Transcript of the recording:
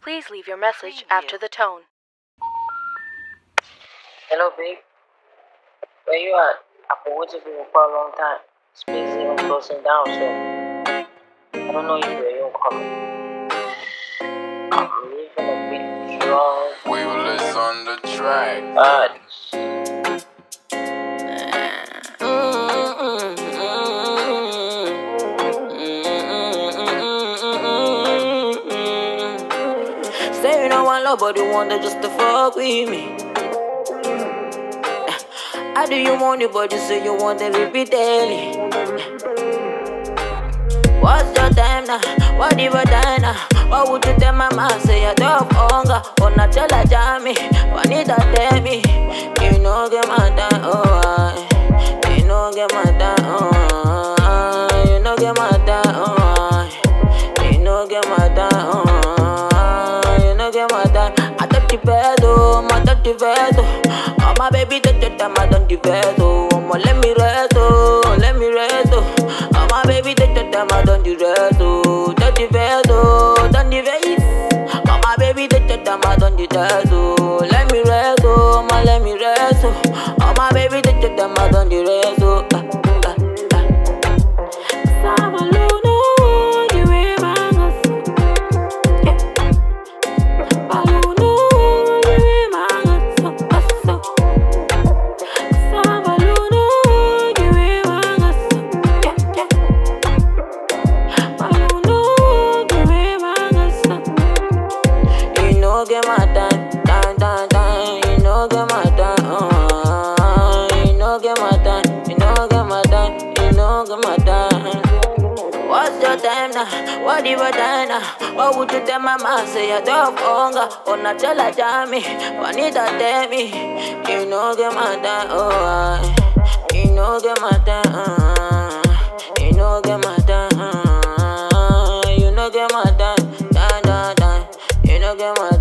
Please leave your message after the tone. Hello, babe. Where you at? I've been waiting for you for a long time. Space is even closing down, so I don't know if you're coming. I'm leaving a bit strong. Waveless on the track. Say you don't want love, but you want it just to fuck with me. How do you want it, but you say you want it repeatedly? What's your time now? What if I die now? What would you tell my man? Say I don't have hunger. Oh, not tell a jammy. What need to tell me? You know get my time, oh. You know get my time, oh. You know get my time, oh. You know get my time, oh. You know get my time. I touch the bed, oh. I touch the bed, oh. Oh, my baby, touch the time, I don't the bed, oh. Let me rest, oh. Let me rest, oh. Oh, my baby, touch the time, I don't the rest, oh. Touch the bed, oh. Don't the face. Oh, my baby, touch the time, I don't the rest, oh. Let me rest, oh. Let me rest, oh. Oh, my baby, touch the time, I don't the rest, oh. Get my time, you know get my time, you know get my time, you know get my time, you know get my time. What's your time now? What if I die now? What would you tell my man? Say I don't have hunger, oh not tell a jammy. What need to tell me? You know get my time, oh. You know get my time, you know get my time, you know get my time, you know get my time.